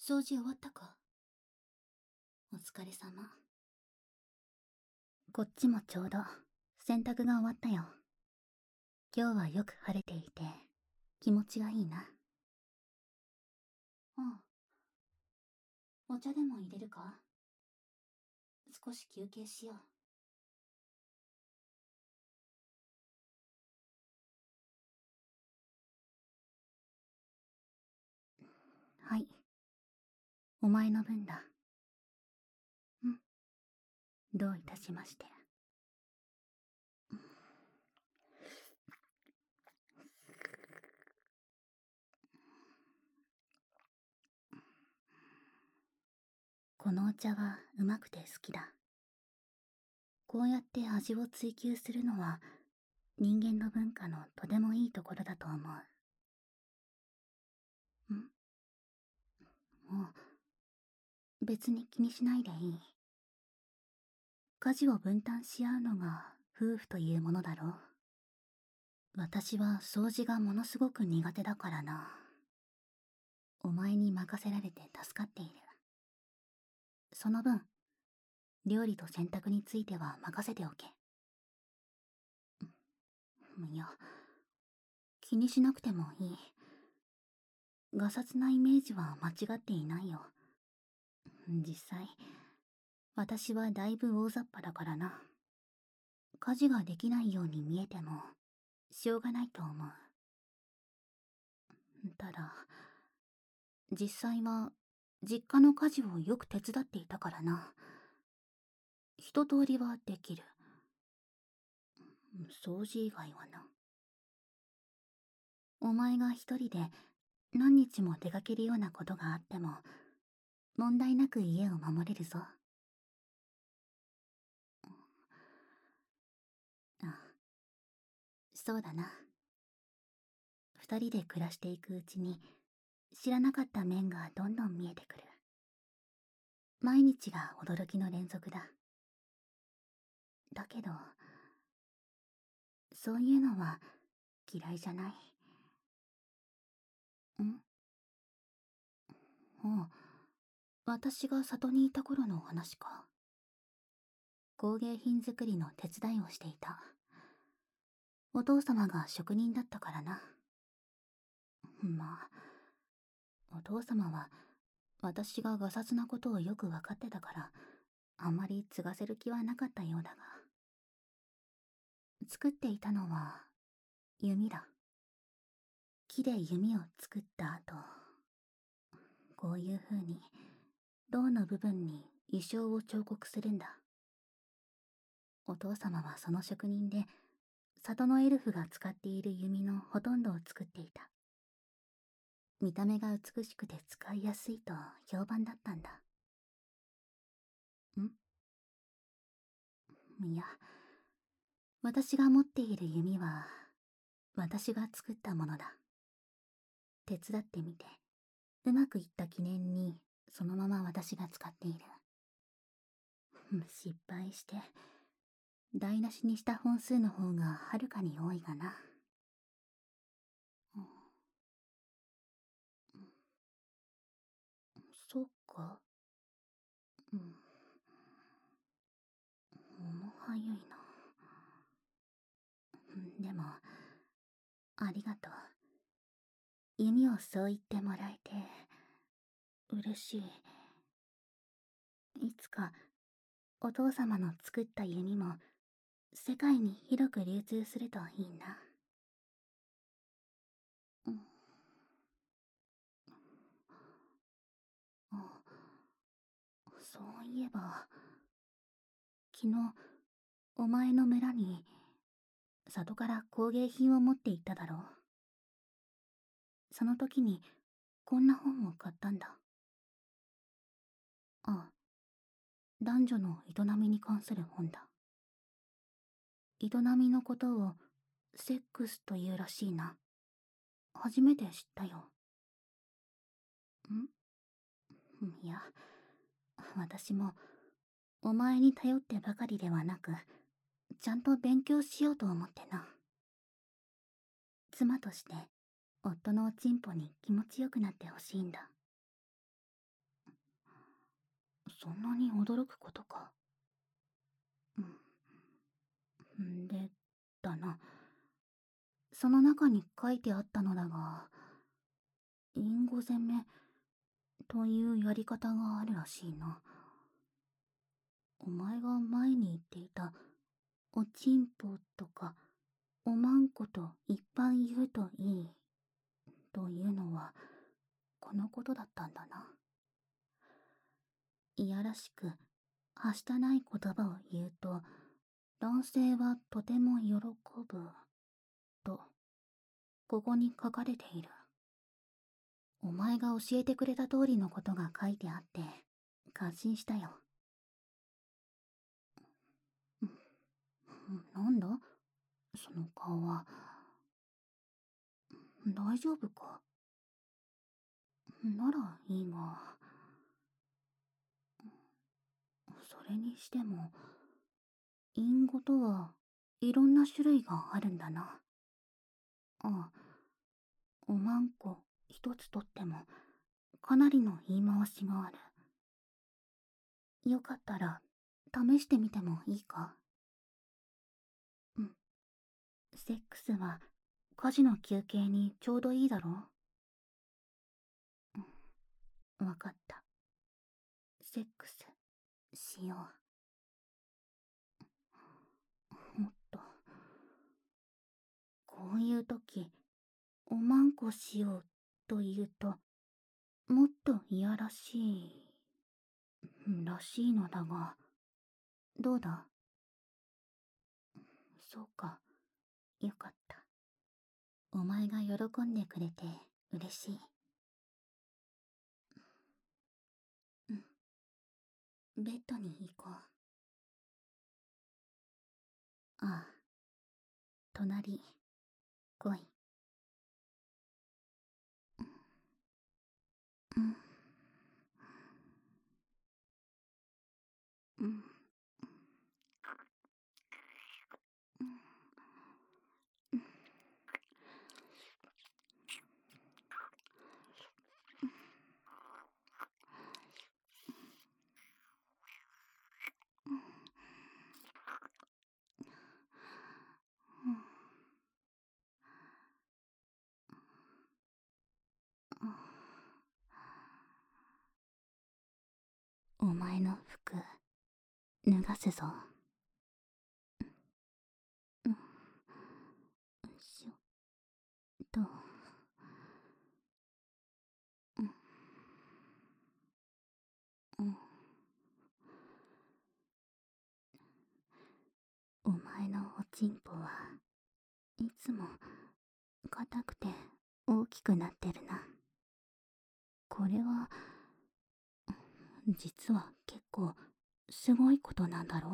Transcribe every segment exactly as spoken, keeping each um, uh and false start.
掃除終わったか？お疲れ様。こっちもちょうど洗濯が終わったよ。今日はよく晴れていて気持ちがいいな。ああ。お茶でも入れるか？少し休憩しよう。はい。お前の分だ。うん。どういたしまして。このお茶はうまくて好きだ。こうやって味を追求するのは人間の文化のとてもいいところだと思う。ん？もう別に気にしないでいい。家事を分担し合うのが夫婦というものだろう。私は掃除がものすごく苦手だからな。お前に任せられて助かっている。その分、料理と洗濯については任せておけ。いや、気にしなくてもいい。がさつなイメージは間違っていないよ。実際、私はだいぶ大雑把だからな。家事ができないように見えても、しょうがないと思う。ただ、実際は、実家の家事をよく手伝っていたからな。一通りはできる。掃除以外はな。お前が一人で何日も出かけるようなことがあっても、問題なく家を守れるぞ。あ、そうだな。二人で暮らしていくうちに、知らなかった面がどんどん見えてくる。毎日が驚きの連続だ。だけど、そういうのは嫌いじゃない。ん？おう、私が里にいた頃のお話か。工芸品作りの手伝いをしていた。お父様が職人だったからな。まあ、お父様は私ががさつなことをよくわかってたから、あんまり継がせる気はなかったようだが。作っていたのは弓だ。木で弓を作った後、こういう風に胴の部分に意匠を彫刻するんだ。お父様はその職人で、里のエルフが使っている弓のほとんどを作っていた。見た目が美しくて使いやすいと評判だったんだ。ん？いや、私が持っている弓は私が作ったものだ。手伝ってみて、うまくいった記念にそのまま私が使っている。失敗して台無しにした本数の方がはるかに多いがな。そっか。うん。もはゆいな。でも、ありがとう。弓をそう言ってもらえて、嬉しい。いつか、お父様の作った弓も、世界に広く流通するといいな。うん。あ、そういえば、昨日、お前の村に、里から工芸品を持って行っただろう。その時に、こんな本を買ったんだ。ああ、男女の営みに関する本だ。営みのことをセックスというらしいな。初めて知ったよ。ん？いや、私もお前に頼ってばかりではなく、ちゃんと勉強しようと思ってな。妻として夫のおちんぽに気持ちよくなってほしいんだ。 そんなに驚くことか。うん。で、だな。その中に書いてあったのだが、隠語攻めというやり方があるらしいな。お前が前に言っていた、おちんぽとか、おまんこといっぱい言うといい、というのは、このことだったんだな。いやらしく、はしたない言葉を言うと、男性はとても喜ぶ、と、ここに書かれている。お前が教えてくれた通りのことが書いてあって、感心したよ。なんだその顔は。大丈夫か？ならいいが。それにしても、隠語とはいろんな種類があるんだな。ああ、おまんこ一つとっても、かなりの言い回しがある。よかったら、試してみてもいいか？うん。セックスは、家事の休憩にちょうどいいだろう？うん、わかった。セックス、しよう。もっと。こういう時、おまんこしようと言うと、もっといやらしい、らしいのだが、どうだ？そうか、よかった。お前が喜んでくれて嬉しい。うん。ベッドに行こう。ああ、隣、来い。うん。うん。お前の服、脱がすぞ。うん。しょと。うん。うん。お前のおちんぽはいつも硬くて大きくなってるな。これは実は結構すごいことなんだろ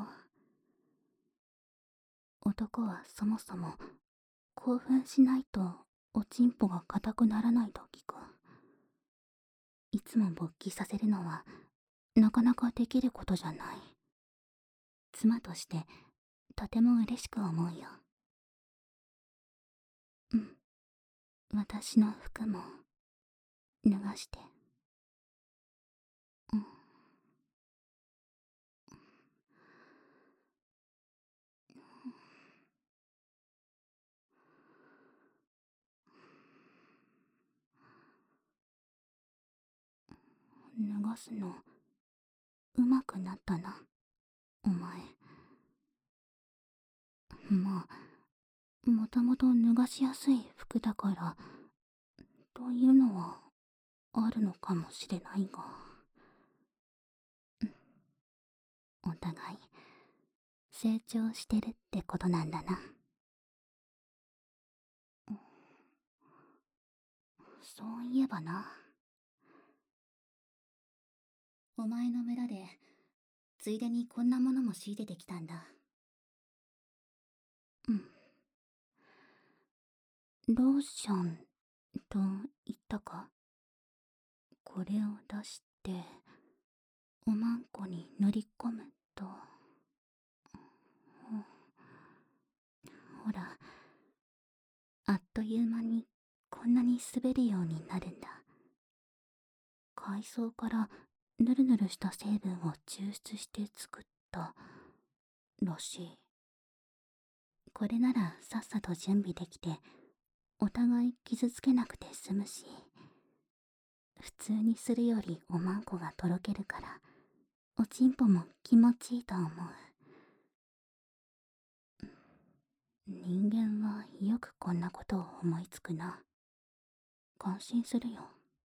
う。男はそもそも興奮しないとおちんぽが硬くならないと聞く。いつも勃起させるのはなかなかできることじゃない。妻としてとても嬉しく思うよ。うん。私の服も脱がして。うん。脱がすのうまくなったな、お前。まあ、もともと脱がしやすい服だからというのはあるのかもしれないが、お互い成長してるってことなんだな。そういえばな、お前の村でついでにこんなものも仕入れてきたんだ。うん。ローションと言ったか？これを出しておまんこに塗り込むと、ほら、あっという間にこんなに滑るようになるんだ。海藻からぬるぬるした成分を抽出して作ったらしい。これならさっさと準備できて、お互い傷つけなくて済むし、普通にするよりおまんこがとろけるから、おちんぽも気持ちいいと思う。人間はよくこんなことを思いつくな。感心するよ。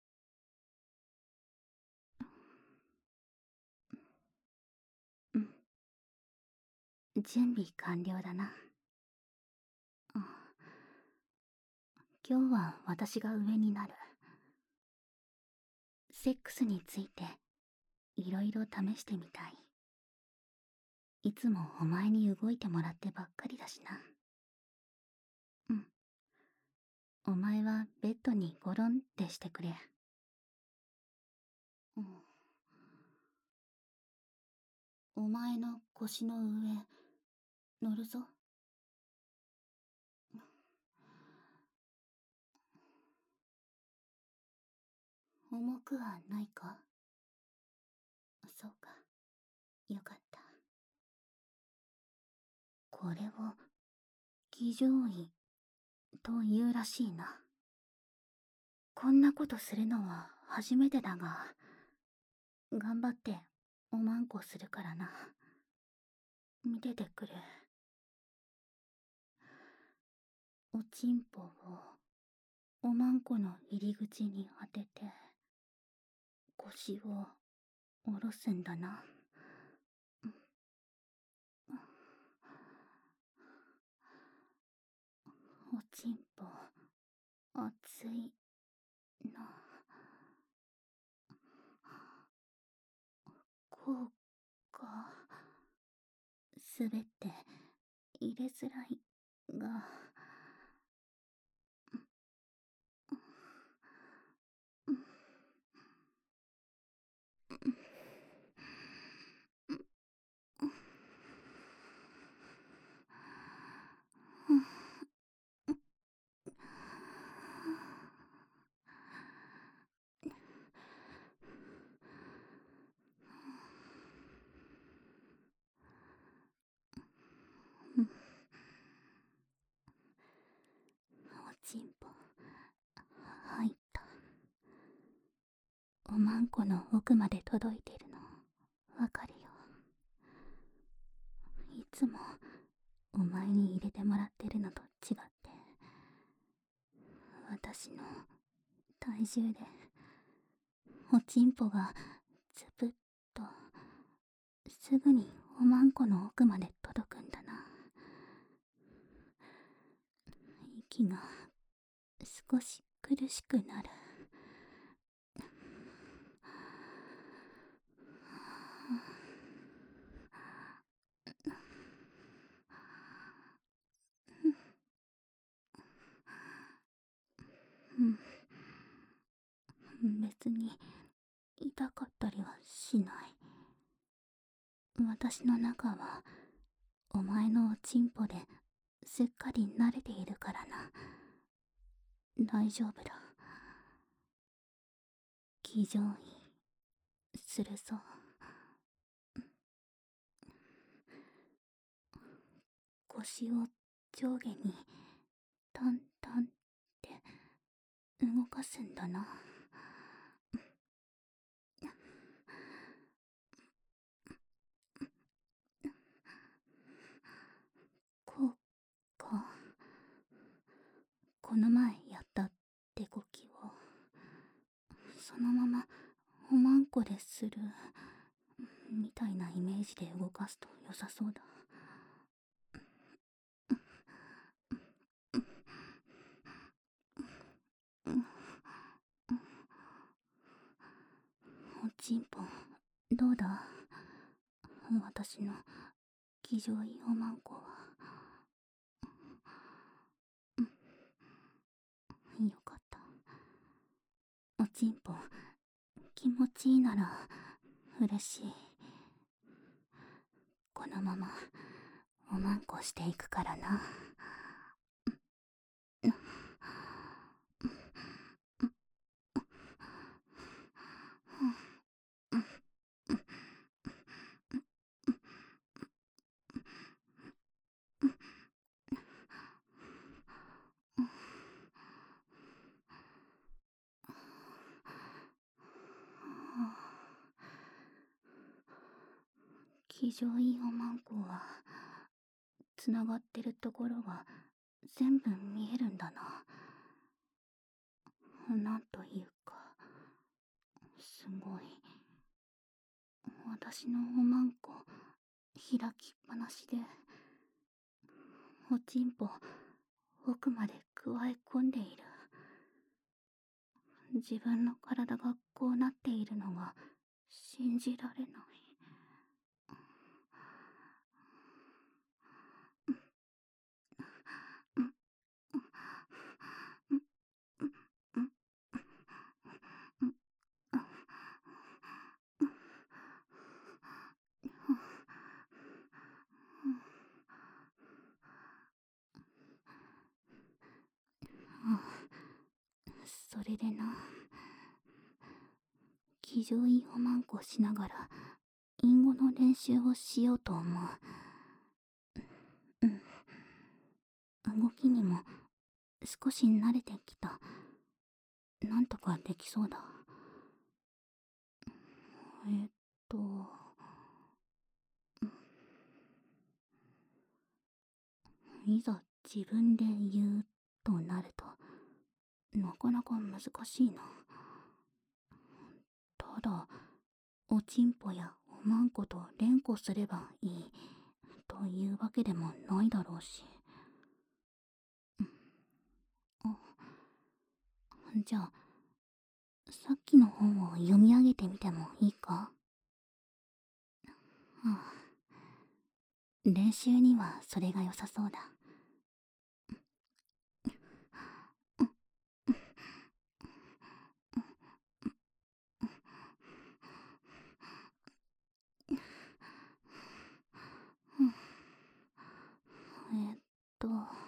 うん。準備完了だな。うん。今日は私が上になる。セックスについていろいろ試してみたい。いつもお前に動いてもらってばっかりだしな。うん。お前はベッドにゴロンってしてくれ。うん。お前の腰の上乗るぞ。重くはないか？そうか。よかった。これを騎乗位というらしいな。こんなことするのは初めてだが、頑張っておまんこするからな。見ててくれ。おちんぽをおまんこの入り口に当てて腰を下ろすんだな。おちんぽ熱いな。こうか。滑って入れづらいが。おちんぽ入った。おまんこの奥まで届いてるのわかるよ。いつもお前に入れてもらってるのと違って、私の体重でおちんぽがずぶっとすぐにおまんこの奥まで届くんだな。息が少し苦しくなる。うん、別に痛かったりはしない。私の中はお前のおちんぽですっかり慣れているからな。大丈夫だ。騎乗位するぞ。腰を上下にタンタンって動かすんだな。こうか。この前やった手こきをそのままおまんこでするみたいなイメージで動かすと良さそうだ。おちんぽどうだ？私の騎乗位おまんこは。よかった。おちんぽ気持ちいいなら嬉しい。このままおまんこしていくからな。 騎乗位おまんこはつながってるところが全部見えるんだな。なんというか、すごい。私のおまんこ開きっぱなしで、おちんぽ奥までくわえ込んでいる。自分の体がこうなっているのが信じられない。それでな、騎乗位おまんこしながら隠語の練習をしようと思う。うん。動きにも少し慣れてきた。なんとかできそうだ。えっといざ自分で言うとなるとなかなか難しいな。ただおちんぽやおまんこと連呼すればいいというわけでもないだろうし。あ、じゃあさっきの本を読み上げてみてもいいか？ああ、練習にはそれが良さそうだ。えっと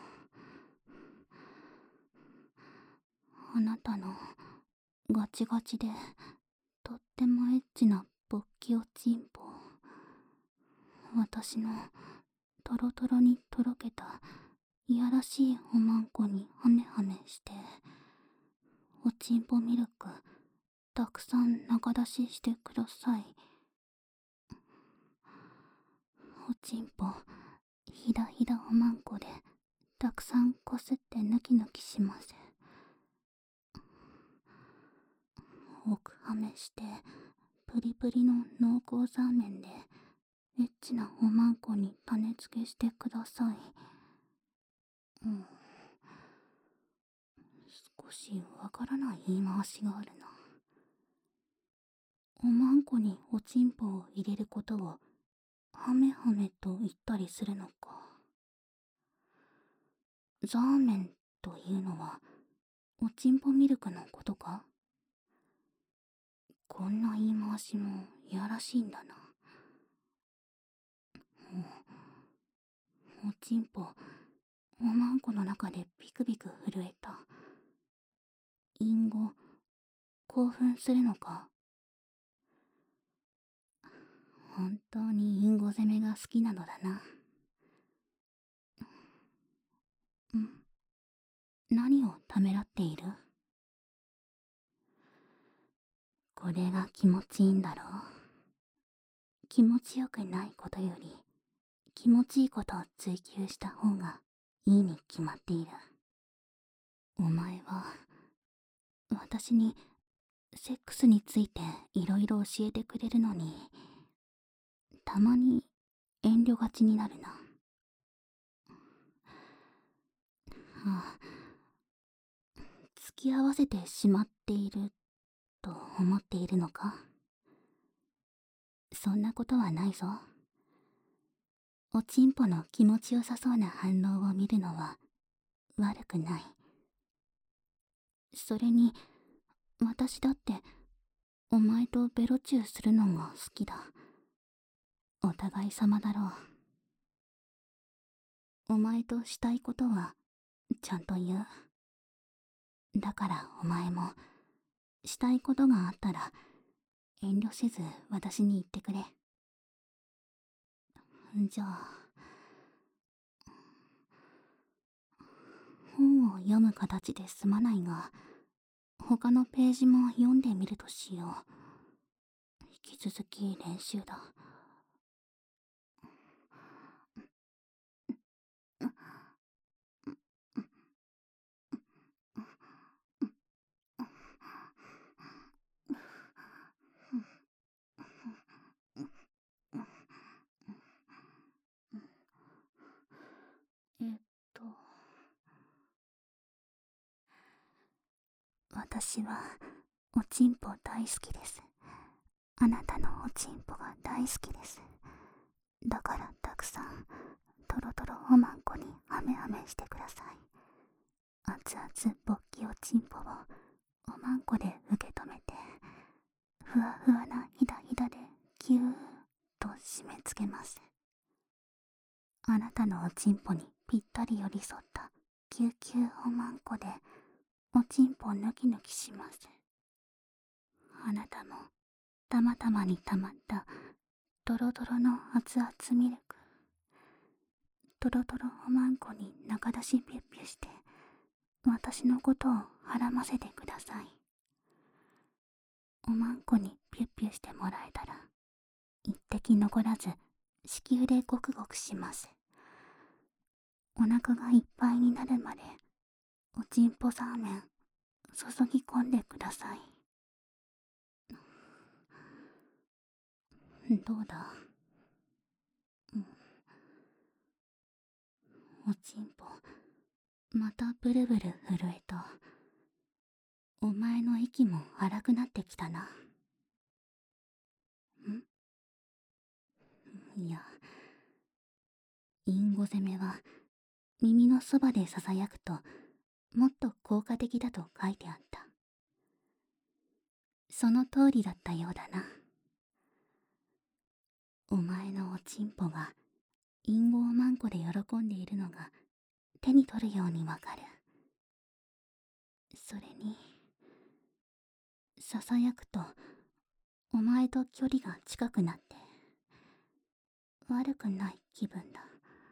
あなたのガチガチでとってもエッチな勃起おちんぽ、私のトロトロにとろけたいやらしいおまんこにハメハメして、おちんぽミルクたくさん中出ししてください。おちんぽひだひだおまんこでたくさんこすってヌキヌキします。奥はめしてプリプリの濃厚ザーメンでエッチなおまんこに種付けしてください。うん、少しわからない言い回しがあるな。おまんこにおちんぽを入れることをハメハメと言ったりするのか。ザーメンというのはおちんぽミルクのことか？こんな言い回しもいやらしいんだな。おちんぽおまんこの中でビクビク震えた。隠語興奮するのか？本当に隠語攻めが好きなのだな。うん。何をためらっている？これが気持ちいいんだろう。気持ちよくないことより気持ちいいことを追求した方がいいに決まっている。お前は私にセックスについていろいろ教えてくれるのにたまに遠慮がちになるな。ああ、付き合わせてしまっていると思っているのか？そんなことはないぞ。おちんぽの気持ちよさそうな反応を見るのは悪くない。それに私だってお前とベロチューするのが好きだ。お互い様だろう。お前としたいことはちゃんと言う。だからお前もしたいことがあったら遠慮せず私に言ってくれ。じゃあ本を読む形で済まないが他のページも読んでみるとしよう。引き続き練習だ。 私はおちんぽ大好きです。あなたのおちんぽが大好きです。だからたくさんとろとろおまんこにハメハメしてください。熱々勃起おちんぽをおまんこで受け止めて、ふわふわなひだひだでキューッと締め付けます。あなたのおちんぽにぴったり寄り添ったキューキューおまんこでおちんぽ抜き抜きします。あなたもたまたまにたまったドロドロの熱々ミルク、トロトロおまんこに中出しピュッピュして私のことをはらませてください。おまんこにピュッピュしてもらえたら一滴残らず子宮でゴクゴクします。お腹がいっぱいになるまでおちんぽサーメン注ぎ込んでください。どうだ、うん、おちんぽまたブルブル震えた。お前の息も荒くなってきたな。んいや、インゴ攻めは耳のそばでささやくともっと効果的だと書いてあった。その通りだったようだな。お前のおちんぽがインゴをマンコで喜んでいるのが手に取るようにわかる。それにささやくとお前と距離が近くなって悪くない気分だ。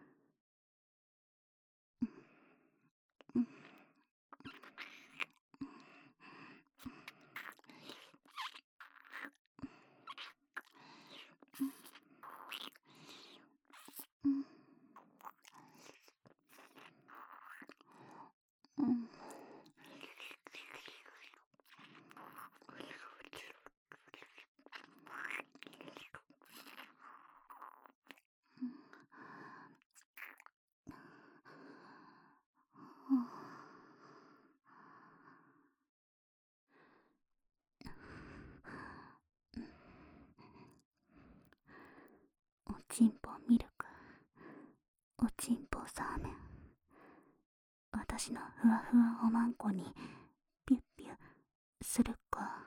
おちんぽミルク、おちんぽサーメン、私のふわふわおまんこにピュッピュするか。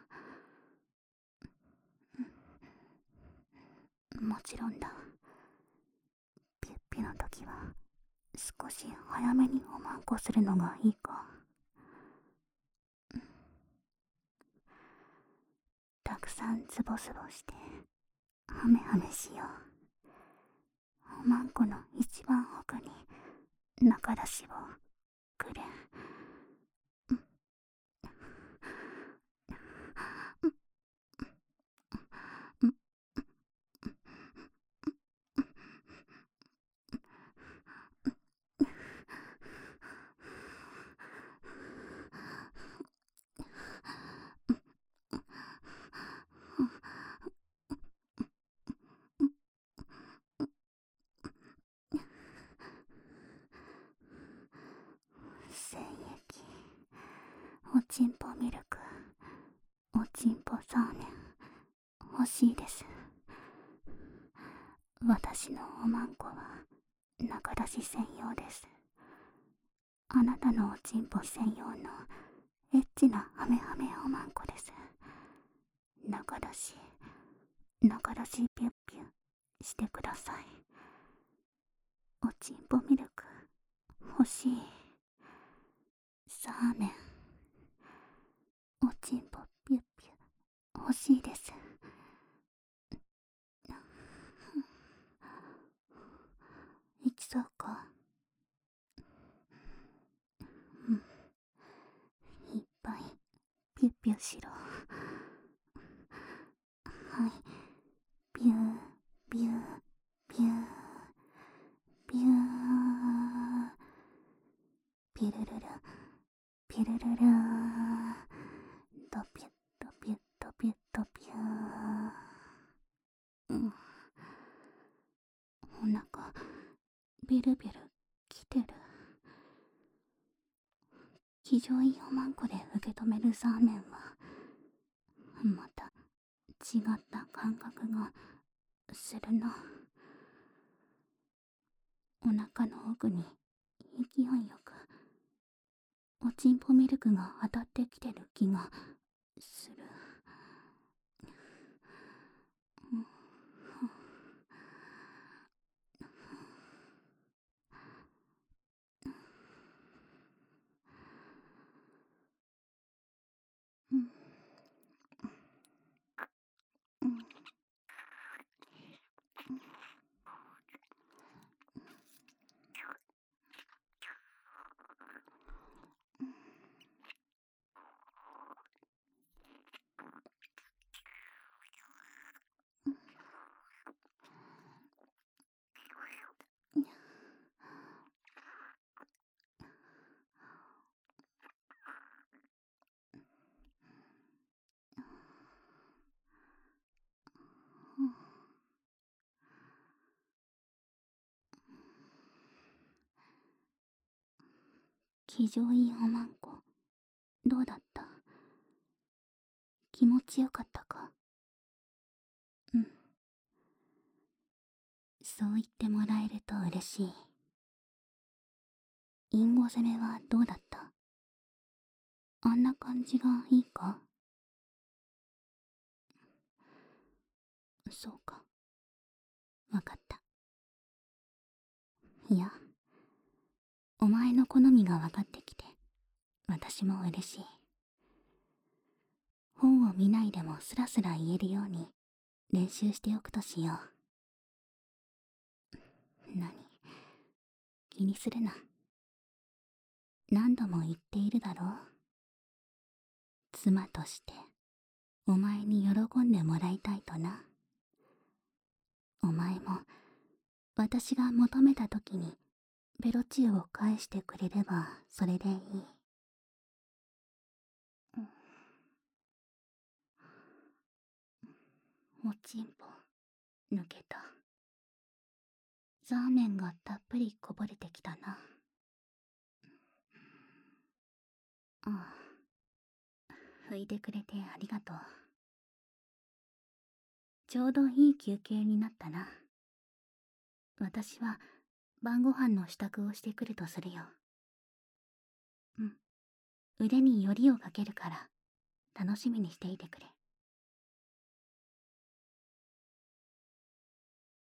もちろんだ。ピュッピュの時は少し早めにおまんこするのがいいか。たくさんズボズボしてハメハメしよう。おまんこの一番奥に中出しをくれ。精液、おちんぽミルク、おちんぽサーメン欲しいです。私のおまんこは中出し専用です。あなたのおちんぽ専用のエッチなハメハメおまんこです。中出し中出しピュッピュしてください。おちんぽミルク欲しい。サーメン、おちんぽピュッピュ欲しいです。行きそうか。うん、いっぱいピュッピュしろ。はい、ピューピューピューピュー、ピュルルルピュルルルドピュッドピュッドピュッドピュー、うん、お腹ビルビルきてる。気丈いおまんこで受け止止めるザーメンはまた違った感覚がするな。お腹の奥に勢いよくおちんぽミルクが当たってきてる気がする。うんうん騎乗位おまんこ、どうだった？気持ちよかったか？うん。そう言ってもらえると嬉しい。インゴ攻めはどうだった？あんな感じがいいか？そうか。わかった。いや、お前の好みが分かってきて、私も嬉しい。本を見ないでもスラスラ言えるように練習しておくとしよう。何？気にするな。何度も言っているだろう。妻としてお前に喜んでもらいたいとな。お前も私が求めた時にベロチューを返してくれればそれでいい。おちんぽ抜けた。ザーメンがたっぷりこぼれてきたな。ああ、拭いてくれてありがとう。ちょうどいい休憩になったな。私は晩ご飯の支度をしてくるとするよ。うん。腕によりをかけるから楽しみにしていてくれ。